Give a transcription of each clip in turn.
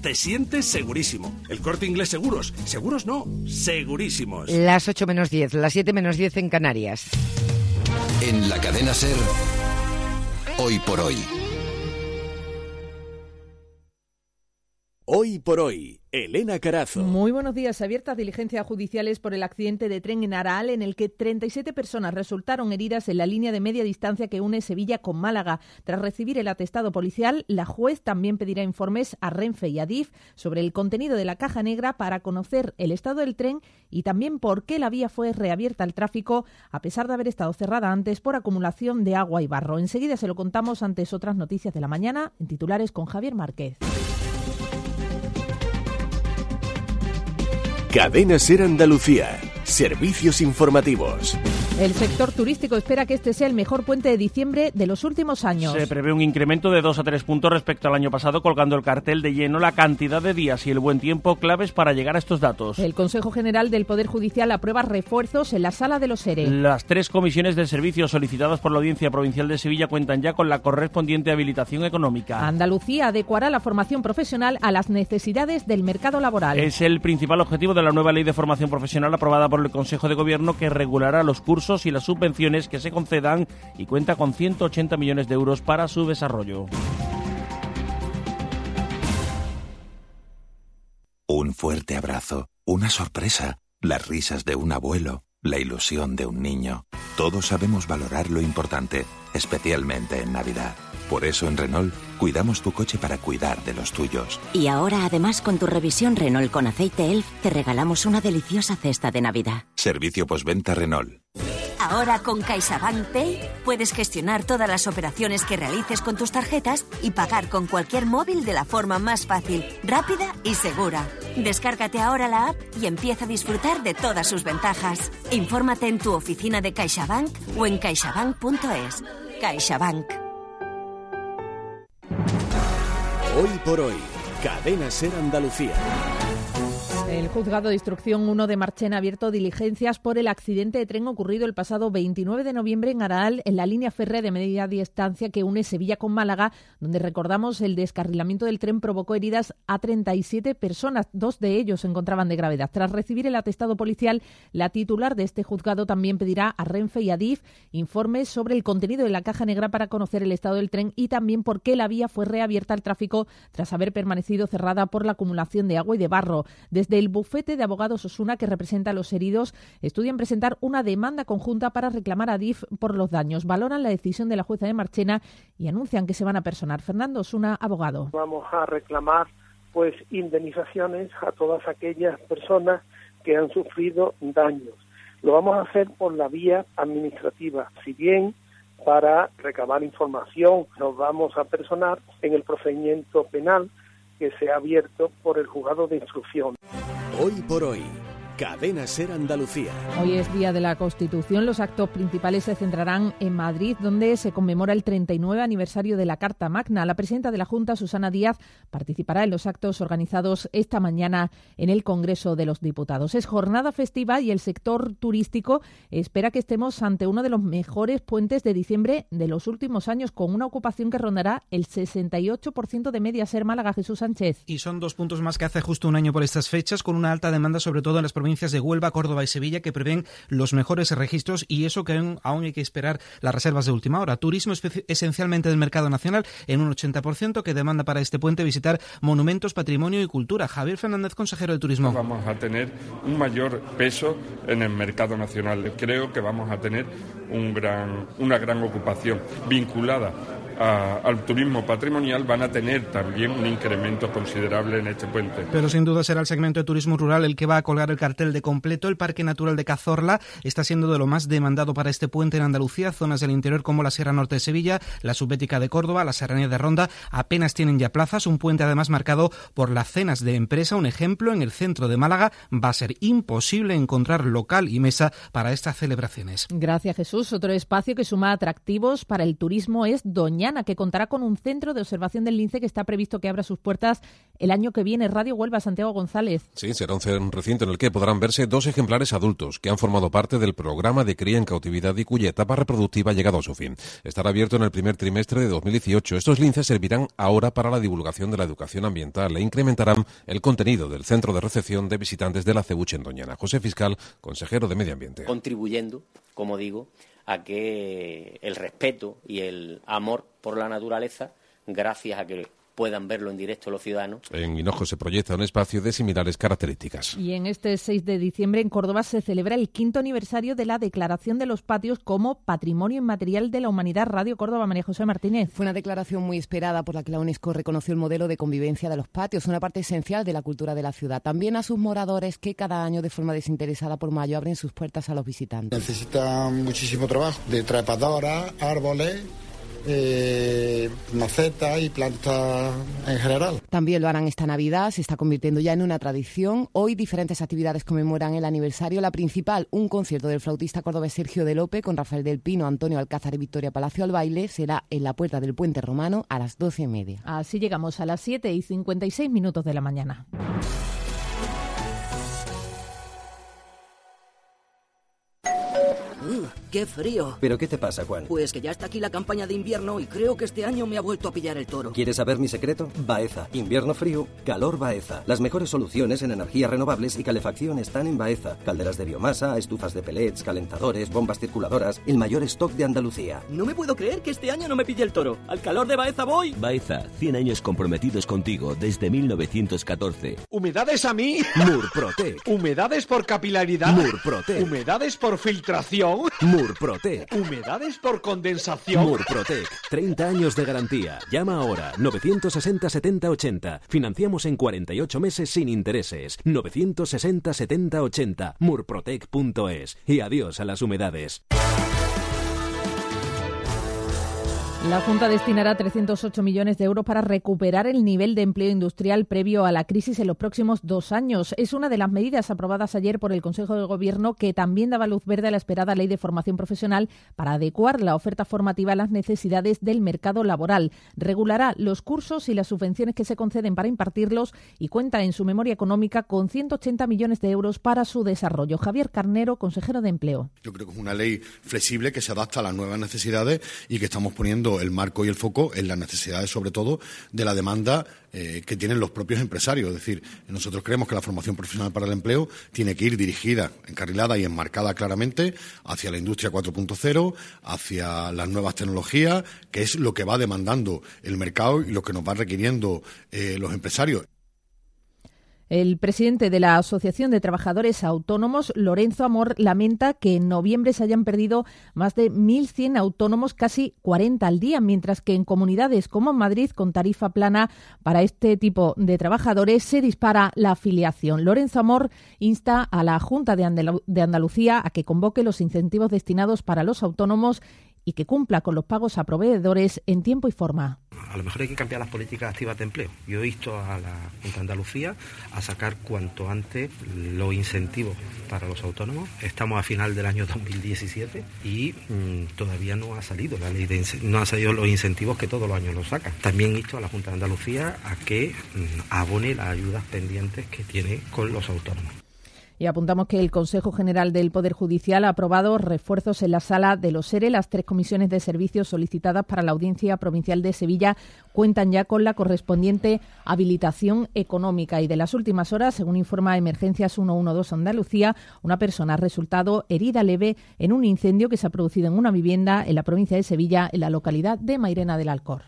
te sientes segurísimo. El Corte Inglés Seguros. Seguros no, segurísimos. Las 8 menos 10, las 7 menos 10 en Canarias. En la cadena SER, Hoy por Hoy. Hoy por Hoy, Elena Carazo. Muy buenos días. Abiertas diligencias judiciales por el accidente de tren en Araal, en el que 37 personas resultaron heridas en la línea de media distancia que une Sevilla con Málaga. Tras recibir el atestado policial, la juez también pedirá informes a Renfe y a Adif sobre el contenido de la caja negra para conocer el estado del tren y también por qué la vía fue reabierta al tráfico a pesar de haber estado cerrada antes por acumulación de agua y barro. Enseguida se lo contamos antes otras noticias de la mañana en titulares con Javier Márquez. Cadena SER Andalucía. Servicios informativos. El sector turístico espera que este sea el mejor puente de diciembre de los últimos años. Se prevé un incremento de 2 a 3 puntos respecto al año pasado, colgando el cartel de lleno la cantidad de días y el buen tiempo claves para llegar a estos datos. El Consejo General del Poder Judicial aprueba refuerzos en la Sala de los ERE. Las 3 comisiones de servicios solicitadas por la Audiencia Provincial de Sevilla cuentan ya con la correspondiente habilitación económica. Andalucía adecuará la formación profesional a las necesidades del mercado laboral. Es el principal objetivo de la nueva Ley de Formación Profesional aprobada por el Consejo de Gobierno, que regulará los cursos y las subvenciones que se concedan y cuenta con 180 millones de euros para su desarrollo. Un fuerte abrazo, una sorpresa, las risas de un abuelo, la ilusión de un niño. Todos sabemos valorar lo importante, especialmente en Navidad. Por eso en Renault cuidamos tu coche para cuidar de los tuyos. Y ahora, además, con tu revisión Renault con aceite ELF, te regalamos una deliciosa cesta de Navidad. Servicio postventa Renault. Ahora con CaixaBank Pay puedes gestionar todas las operaciones que realices con tus tarjetas y pagar con cualquier móvil de la forma más fácil, rápida y segura. Descárgate ahora la app y empieza a disfrutar de todas sus ventajas. Infórmate en tu oficina de CaixaBank o en caixabank.es. CaixaBank. Hoy por Hoy, Cadena SER Andalucía. El Juzgado de Instrucción 1 de Marchena ha abierto diligencias por el accidente de tren ocurrido el pasado 29 de noviembre en Araal, en la línea férrea de media distancia que une Sevilla con Málaga, donde, recordamos, el descarrilamiento del tren provocó heridas a 37 personas. 2 de ellos se encontraban de gravedad. Tras recibir el atestado policial, la titular de este juzgado también pedirá a Renfe y a Adif informes sobre el contenido de la caja negra para conocer el estado del tren y también por qué la vía fue reabierta al tráfico tras haber permanecido cerrada por la acumulación de agua y de barro. Desde el bufete de abogados Osuna, que representa a los heridos, estudian presentar una demanda conjunta para reclamar a Adif por los daños. Valoran la decisión de la jueza de Marchena y anuncian que se van a personar. Fernando Osuna, abogado. Vamos a reclamar indemnizaciones a todas aquellas personas que han sufrido daños. Lo vamos a hacer por la vía administrativa. Si bien para recabar información nos vamos a personar en el procedimiento penal que se ha abierto por el Juzgado de Instrucción. Hoy por Hoy, Cadena SER Andalucía. Hoy es Día de la Constitución. Los actos principales se centrarán en Madrid, donde se conmemora el 39 aniversario de la Carta Magna. La presidenta de la Junta, Susana Díaz, participará en los actos organizados esta mañana en el Congreso de los Diputados. Es jornada festiva y el sector turístico espera que estemos ante uno de los mejores puentes de diciembre de los últimos años, con una ocupación que rondará el 68% de media. SER Málaga, Jesús Sánchez. Y son 2 puntos más que hace justo un año por estas fechas, con una alta demanda sobre todo en las provincias de Huelva, Córdoba y Sevilla, que prevén los mejores registros, y eso que aún hay que esperar las reservas de última hora. Turismo esencialmente del mercado nacional en un 80%, que demanda para este puente visitar monumentos, patrimonio y cultura. Javier Fernández, consejero de Turismo. Vamos a tener un mayor peso en el mercado nacional. Creo que vamos a tener una gran ocupación vinculada al turismo patrimonial. Van a tener también un incremento considerable en este puente. Pero sin duda será el segmento de turismo rural el que va a colgar el cartel de completo. El Parque Natural de Cazorla está siendo de lo más demandado para este puente en Andalucía. Zonas del interior como la Sierra Norte de Sevilla, la Subbética de Córdoba, la Serranía de Ronda apenas tienen ya plazas. Un puente además marcado por las cenas de empresa. Un ejemplo, en el centro de Málaga va a ser imposible encontrar local y mesa para estas celebraciones. Gracias, Jesús. Otro espacio que suma atractivos para el turismo es Doñana, Triana, que contará con un centro de observación del lince que está previsto que abra sus puertas el año que viene. Radio Huelva, Santiago González. Sí, será un recinto en el que podrán verse 2 ejemplares adultos que han formado parte del programa de cría en cautividad y cuya etapa reproductiva ha llegado a su fin. Estará abierto en el primer trimestre de 2018. Estos linces servirán ahora para la divulgación de la educación ambiental e incrementarán el contenido del centro de recepción de visitantes de la Cebuche en Doñana. José Fiscal, consejero de Medio Ambiente. Contribuyendo, como digo, a que el respeto y el amor por la naturaleza, gracias a que puedan verlo en directo los ciudadanos. En Hinojo se proyecta un espacio de similares características. Y en este 6 de diciembre en Córdoba se celebra el 5º aniversario de la declaración de los patios como Patrimonio Inmaterial de la Humanidad. Radio Córdoba, María José Martínez. Fue una declaración muy esperada por la que la UNESCO reconoció el modelo de convivencia de los patios, una parte esencial de la cultura de la ciudad. También a sus moradores que cada año de forma desinteresada por mayo abren sus puertas a los visitantes. Necesitan muchísimo trabajo de trepadoras, árboles, macetas y plantas en general. También lo harán esta Navidad, se está convirtiendo ya en una tradición. Hoy diferentes actividades conmemoran el aniversario. La principal, un concierto del flautista cordobés Sergio de Lope con Rafael del Pino, Antonio Alcázar y Victoria Palacio al baile. Será en la Puerta del Puente Romano a las 12:30. Así llegamos a las 7:56 de la mañana. ¡Qué frío! ¿Pero qué te pasa, Juan? Pues que ya está aquí la campaña de invierno y creo que este año me ha vuelto a pillar el toro. ¿Quieres saber mi secreto? Baeza. Invierno frío, calor Baeza. Las mejores soluciones en energías renovables y calefacción están en Baeza. Calderas de biomasa, estufas de pellets, calentadores, bombas circuladoras. El mayor stock de Andalucía. No me puedo creer que este año no me pille el toro. ¡Al calor de Baeza voy! Baeza, 100 años comprometidos contigo desde 1914. ¿Humedades a mí? Murprotec. ¿Humedades por capilaridad? Murprotec. ¿Humedades por filtración? Murprotec. ¿Humedades por condensación? Murprotec. 30 años de garantía. Llama ahora. 960 70 80. Financiamos en 48 meses sin intereses. 960 70 80. Murprotec.es. Y adiós a las humedades. La Junta destinará 308 millones de euros para recuperar el nivel de empleo industrial previo a la crisis en los próximos 2 años. Es una de las medidas aprobadas ayer por el Consejo de Gobierno, que también daba luz verde a la esperada Ley de Formación Profesional para adecuar la oferta formativa a las necesidades del mercado laboral. Regulará los cursos y las subvenciones que se conceden para impartirlos y cuenta en su memoria económica con 180 millones de euros para su desarrollo. Javier Carnero, consejero de Empleo. Yo creo que es una ley flexible que se adapta a las nuevas necesidades y que estamos poniendo el marco y el foco en las necesidades, sobre todo, de la demanda que tienen los propios empresarios. Es decir, nosotros creemos que la formación profesional para el empleo tiene que ir dirigida, encarrilada y enmarcada claramente hacia la industria 4.0, hacia las nuevas tecnologías, que es lo que va demandando el mercado y lo que nos va requiriendo los empresarios. El presidente de la Asociación de Trabajadores Autónomos, Lorenzo Amor, lamenta que en noviembre se hayan perdido más de 1.100 autónomos, casi 40 al día, mientras que en comunidades como Madrid, con tarifa plana para este tipo de trabajadores, se dispara la afiliación. Lorenzo Amor insta a la Junta de Andalucía a que convoque los incentivos destinados para los autónomos y que cumpla con los pagos a proveedores en tiempo y forma. A lo mejor hay que cambiar las políticas activas de empleo. Yo he visto a la Junta de Andalucía a sacar cuanto antes los incentivos para los autónomos. Estamos a final del año 2017 y todavía no ha salido la ley no han salido los incentivos que todos los años los sacan. También he visto a la Junta de Andalucía a que abone las ayudas pendientes que tiene con los autónomos. Y apuntamos que el Consejo General del Poder Judicial ha aprobado refuerzos en la Sala de los ERE. Las 3 comisiones de servicios solicitadas para la Audiencia Provincial de Sevilla cuentan ya con la correspondiente habilitación económica. Y de las últimas horas, según informa Emergencias 112 Andalucía, una persona ha resultado herida leve en un incendio que se ha producido en una vivienda en la provincia de Sevilla, en la localidad de Mairena del Alcor.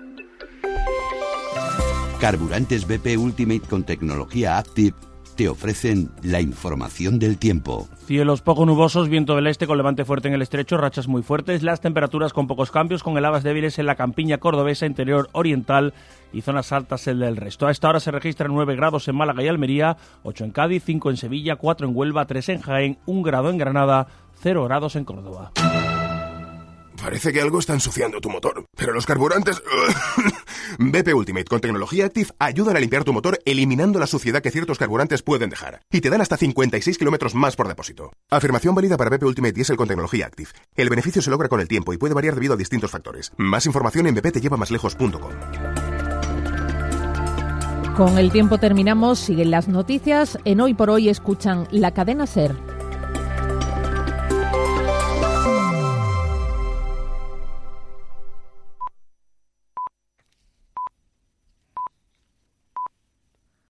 Carburantes BP Ultimate con tecnología Active te ofrecen la información del tiempo. Cielos poco nubosos, viento del este con levante fuerte en el estrecho, rachas muy fuertes, las temperaturas con pocos cambios, con heladas débiles en la campiña cordobesa, interior oriental y zonas altas el del resto. A esta hora se registran 9 grados en Málaga y Almería, 8 en Cádiz, 5 en Sevilla, 4 en Huelva, 3 en Jaén, 1 grado en Granada, 0 grados en Córdoba. Parece que algo está ensuciando tu motor, pero los carburantes BP Ultimate con tecnología Active ayudan a limpiar tu motor eliminando la suciedad que ciertos carburantes pueden dejar. Y te dan hasta 56 kilómetros más por depósito. Afirmación válida para BP Ultimate Diesel con tecnología Active. El beneficio se logra con el tiempo y puede variar debido a distintos factores. Más información en bptellevamaslejos.com. Con el tiempo terminamos. Siguen las noticias. En Hoy por Hoy escuchan La Cadena SER.